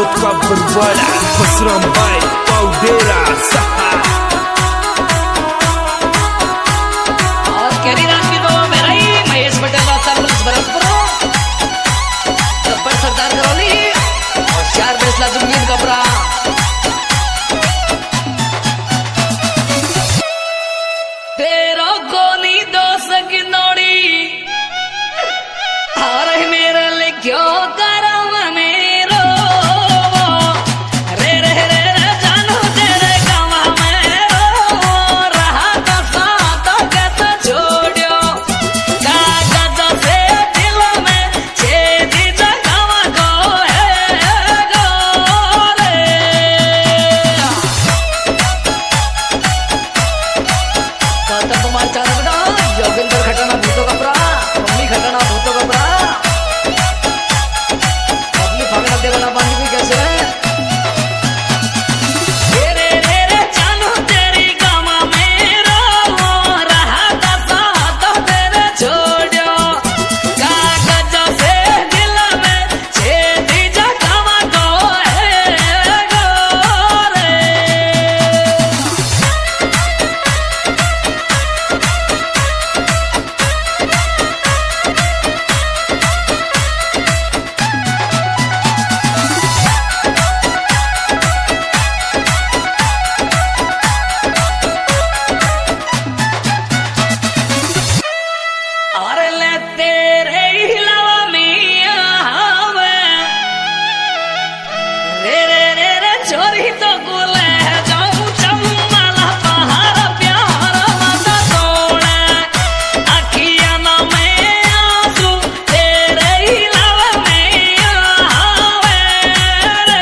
का बरवाड़ा बसराम भाई पाउडेरा सहा और केरी रात की दो मेरा ही महेश पटेल का सरपंच भरतपुर गब्बर सरदार करौली और चार बेसला जुम्मीन गबरा तेरा गोनी दोस्त की नोड़ी और मेरे लिए क्यों करा मेरो रे रे रे रे जानू तेरे गवा मेरो रहा तो साथ कैसे छोड़ियो कागज से दिल में छेदी जगवा को है गोरे कहता तुम्हारे चार बेटा जोगिंदर खटाना भूतो कपड़ा मम्मी खटाना भूतो कपड़ा अपनी फागना देवना बांधी भी कैसे है रे रे रे जानू तेरी गामा मेरो रहा था साथ तेरे छोड़ियो कागज से दिल में छेदी जगवा को है गोरे और ले तेरे हिलावा मिया हवे रे रे रे रे छोरी तो गुले जाऊं चम्मला पहाड़ प्यार मत तोड़े अखियां ना में आंसू तेरे हिलावा मिया हवे रे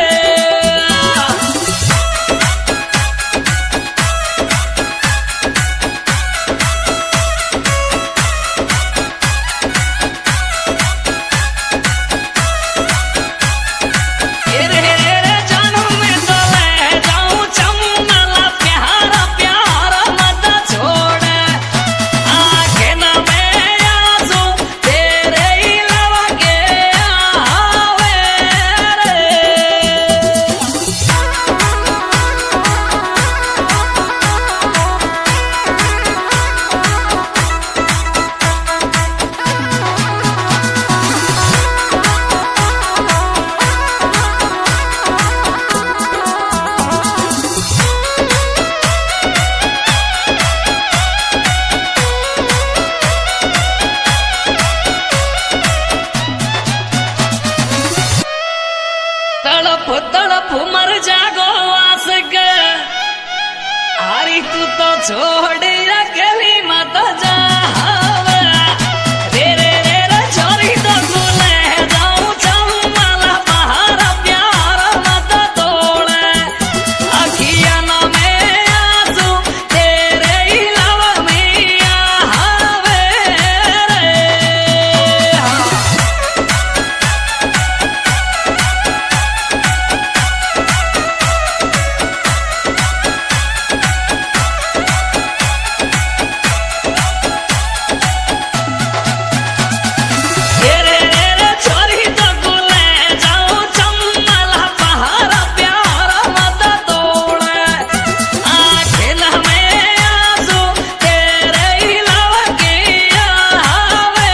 रे रे रे जानू मैं तो ले जाऊं चम्मला प्यार प्यार मत छोड़े आंखें ना में आंसू तेरे हिलावा के आवे रे तड़प तड़प मर जागो आस के हारी तू तो छोड़ अकेली मत जा रे रे रे रे छोरी तो गुले जाऊं चम्मला पहाड़ प्यार मत तोड़े अखियां ना में आंसू तेरे हिलावा मिया हवे रे रे रे रे छोरी तो गुले जाऊं चम्मला पहाड़ प्यार मत तोड़े आंखें ना में आंसू तेरे हिलावा के आवे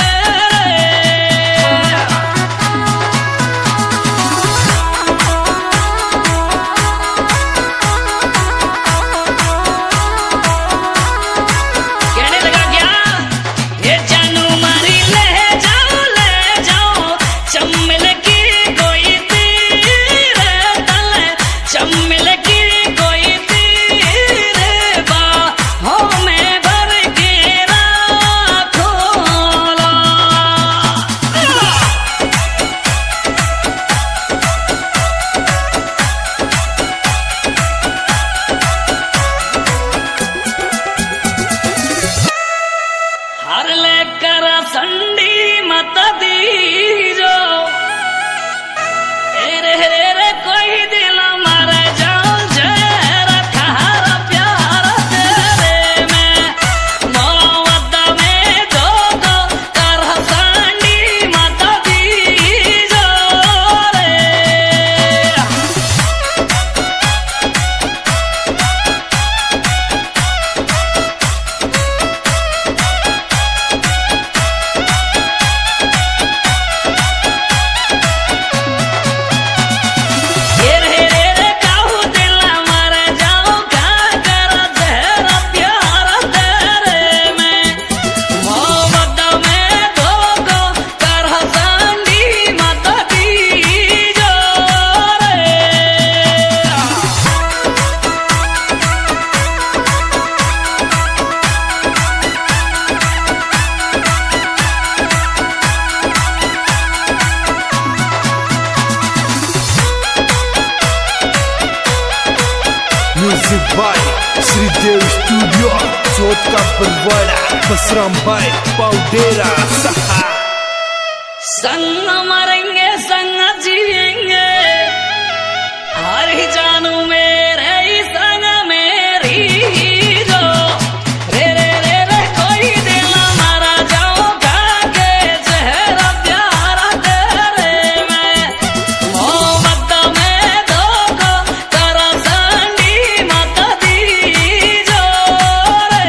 कहने लगा क्या ये जानू मारी ले जाओ चम्मिल की कोई तीर तले चम्मिल की कोई तीर बाहों में भर के राखोला हर लेकर संडी मत दीजो रे रे रे कोई दिल मर जाओ जहर खार प्यार तेरे में मोहब्बत में दो कर संडी मत दीजो रे Sotka Berwada Basram Bhai Paudera Saha संग मरेंगे संग जिएंगे हर ही जानू मेरे ही संग मेरी जो रे रे रे रे कोई दिल मारा जाऊंगा के चेहरा प्यारा तेरे में मोहब्बत में धोखा करा संगी मत दी जो रे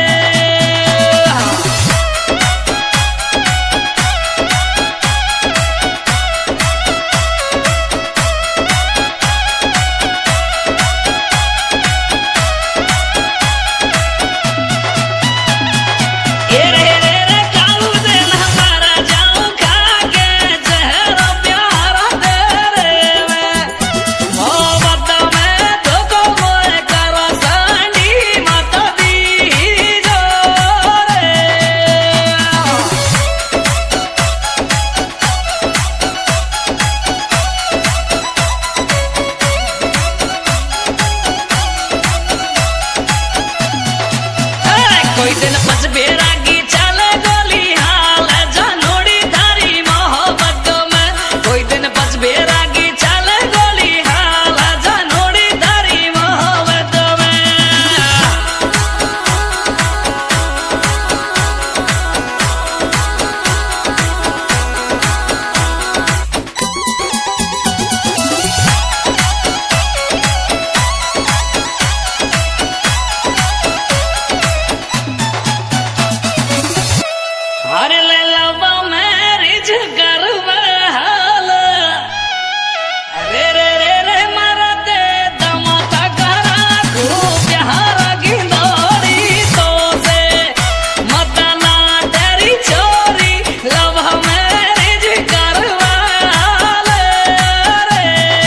कोई दिन पच बेरागी चले गोली हाल जानोड़ी धारी मोहब्बत में कोई दिन पच बेरागी चले गोली हाल जानोड़ी धारी मोहब्बत में अरे ले लवा मैरिज करवा हाल रे रे रे रे मारा दे दमता करा को प्यार गिंदोरी तो से मता ना तेरी चोरी लवा मैरिज करवा हाल रे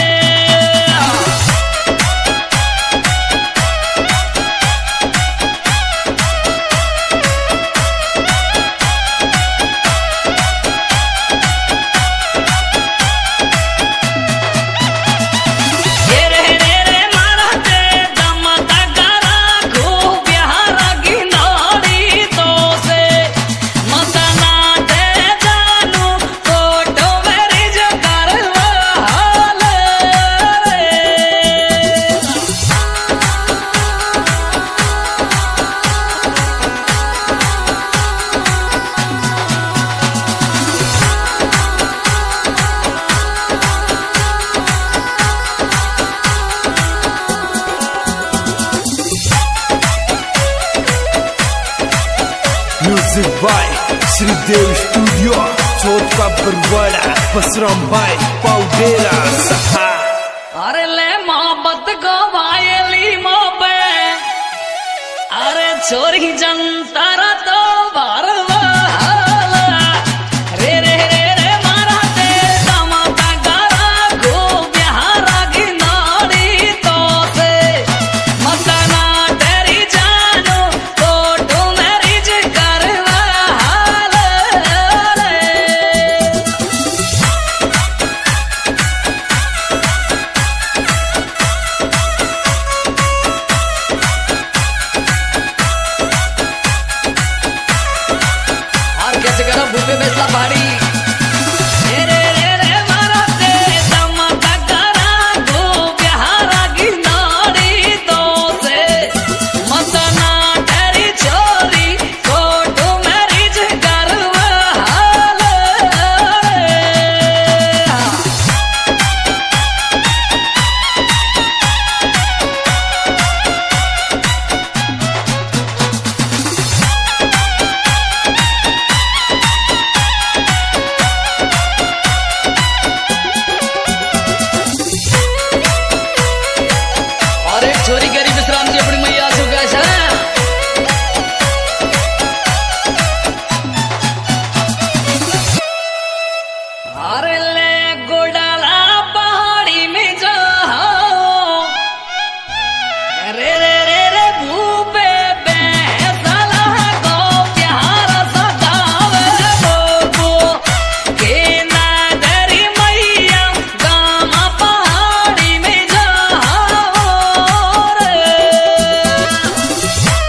Music by Sridev Studio Sotka Berwada Basram Bhai Paudera Saha अरे ले मोहब्बत को वायली मोबे अरे छोरी जनतारा तो बारवा रे रे रे रे मारा दे दमता गारा गो बिहारा गिनाड़ी तो से मतना तेरी जानो तो मेरी जे करवा हाल रे और कैसे करो भूपे बेसला भाड़ी